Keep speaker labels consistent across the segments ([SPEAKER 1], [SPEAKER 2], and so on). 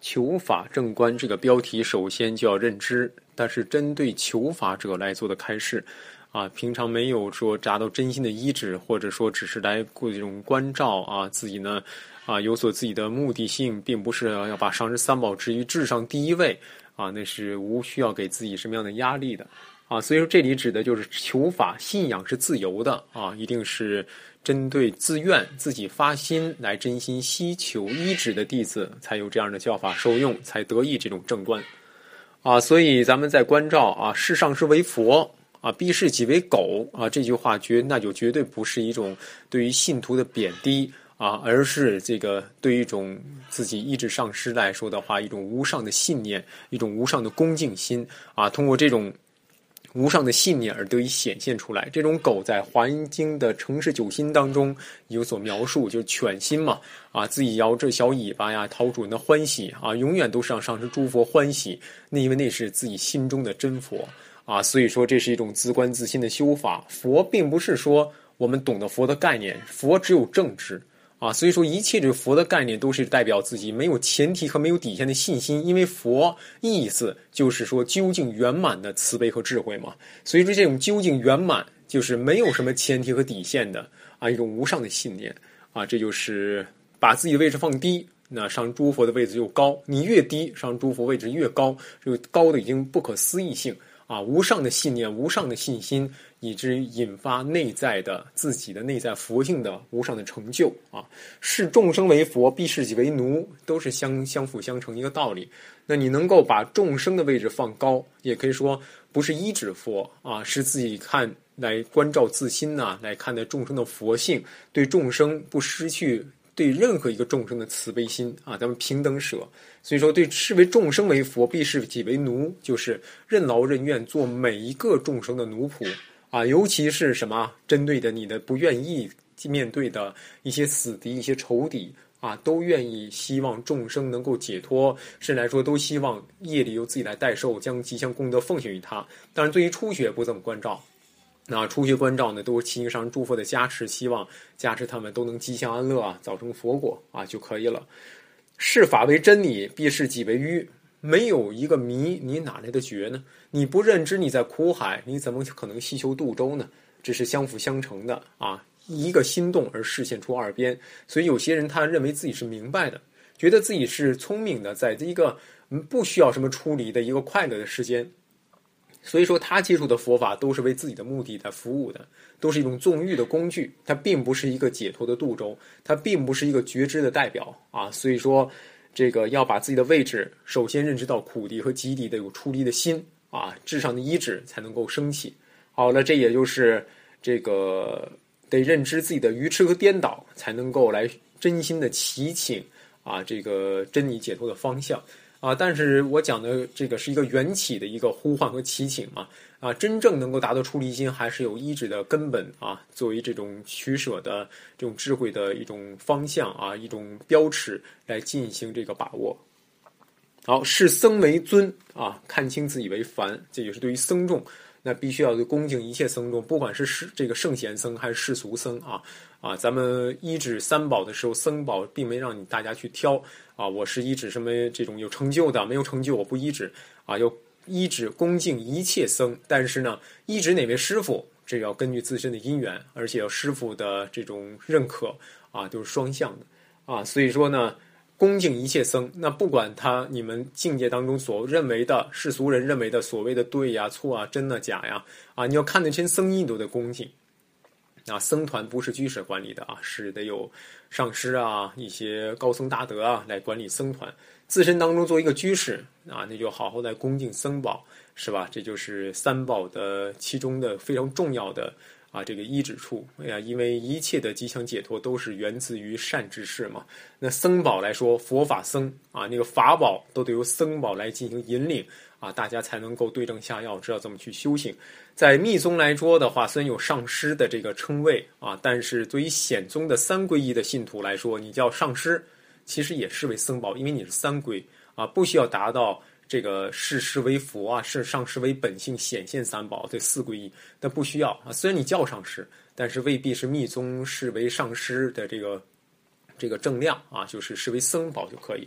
[SPEAKER 1] 求法正观这个标题首先就要认知，但是针对求法者来做的开示平常没有说达到真心的依止，或者说只是来过这种关照自己呢有所自己的目的性，并不是要把上师三宝置于至上第一位那是无需要给自己什么样的压力的所以说这里指的就是求法信仰是自由的一定是针对自愿自己发心来真心希求依止的弟子才有这样的教法受用，才得以这种正观所以咱们在关照视上师为佛逼视己为狗这句话那就绝对不是一种对于信徒的贬低而是这个对于一种自己依止上师来说的话，一种无上的信念，一种无上的恭敬心通过这种无上的信念而得以显现出来。这种狗在《华严经》的承事九心当中有所描述，就是犬心嘛自己摇着小尾巴呀，讨主人的欢喜永远都是让上师诸佛欢喜，因为那是自己心中的真佛所以说这是一种自观自心的修法。佛并不是说我们懂得佛的概念，佛只有正知所以说一切这佛的概念都是代表自己没有前提和没有底线的信心，因为佛意思就是说究竟圆满的慈悲和智慧嘛，所以说这种究竟圆满就是没有什么前提和底线的一种无上的信念这就是把自己的位置放低，那上诸佛的位置就高，你越低上诸佛位置越高，这个高的已经不可思议性无上的信念，无上的信心，以至于引发内在的自己的内在佛性的无上的成就视众生为佛，必视己为奴，都是相辅相成一个道理。那你能够把众生的位置放高，也可以说不是依止佛是自己看来关照自心来看待众生的佛性，对众生不失去对任何一个众生的慈悲心咱们平等舍。所以说对视为众生为佛，必视己为奴，就是任劳任怨做每一个众生的奴仆尤其是什么针对的你的不愿意面对的一些死敌一些仇敌都愿意希望众生能够解脱，甚至来说都希望业力由自己来代受，将吉祥功德奉献于他。当然对于初学不怎么关照，那初学关照呢都是祈上诸佛的加持，希望加持他们都能吉祥安乐早成佛果就可以了。视法为真理，必视己为愚，没有一个迷你哪来的觉呢？你不认知你在苦海，你怎么可能希求渡舟呢？这是相辅相成的一个心动而视现出二边。所以有些人他认为自己是明白的，觉得自己是聪明的，在一个不需要什么出离的一个快乐的时间，所以说他接触的佛法都是为自己的目的在服务的，都是一种纵欲的工具，它并不是一个解脱的渡舟，它并不是一个觉知的代表所以说这个要把自己的位置首先认知到苦敌和极敌的有出离的心至上的依止才能够升起。好了，这也就是这个得认知自己的愚痴和颠倒，才能够来真心的祈请这个真理解脱的方向但是我讲的这个是一个缘起的一个呼唤和祈请真正能够达到出离心，还是有依止的根本作为这种取舍的这种智慧的一种方向一种标尺来进行这个把握。好，视僧为尊看清自己为凡，这也是对于僧众那必须要恭敬一切僧众，不管是这个圣贤僧还是世俗僧咱们依止三宝的时候，僧宝并没让你大家去挑我是依止什么这种有成就的，没有成就我不依止要依止恭敬一切僧。但是呢，依止哪位师父，这个要根据自身的因缘，而且要师父的这种认可都是双向的所以说呢，恭敬一切僧，那不管你们境界当中所认为的世俗人认为的所谓的对呀错真的假呀你要看得清僧义都得恭敬僧团不是居士管理的是得有上师一些高僧大德来管理僧团。自身当中做一个居士那就好好来恭敬僧宝，是吧？这就是三宝的其中的非常重要的这个依止处因为一切的吉祥解脱都是源自于善知识嘛。那僧宝来说，佛法僧那个法宝都得由僧宝来进行引领大家才能够对症下药，知道怎么去修行。在密宗来说的话，虽然有上师的这个称谓但是对于显宗的三皈依的信徒来说，你叫上师其实也视为僧宝，因为你是三皈不需要达到这个视师为佛是上师为本性显现三宝这四皈依，但不需要虽然你叫上师，但是未必是密宗视为上师的这个正量就是视为僧宝就可以。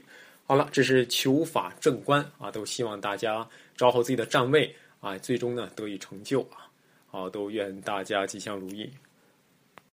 [SPEAKER 1] 好了，这是求法正观啊，都希望大家找好自己的站位啊，最终呢得以成就啊。好，都愿大家吉祥如意。